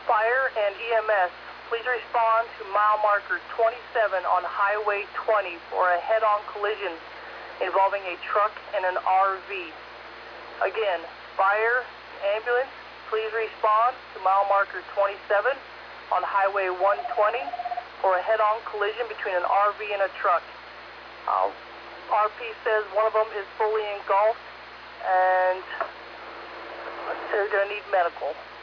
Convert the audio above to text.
Fire and EMS, please respond to mile marker 27 on Highway 20 for a head-on collision involving a truck and an RV. Again, fire, ambulance, please respond to mile marker 27 on Highway 120 for a head-on collision between an RV and a truck. RP says one of them is fully engulfed and they're going to need medical.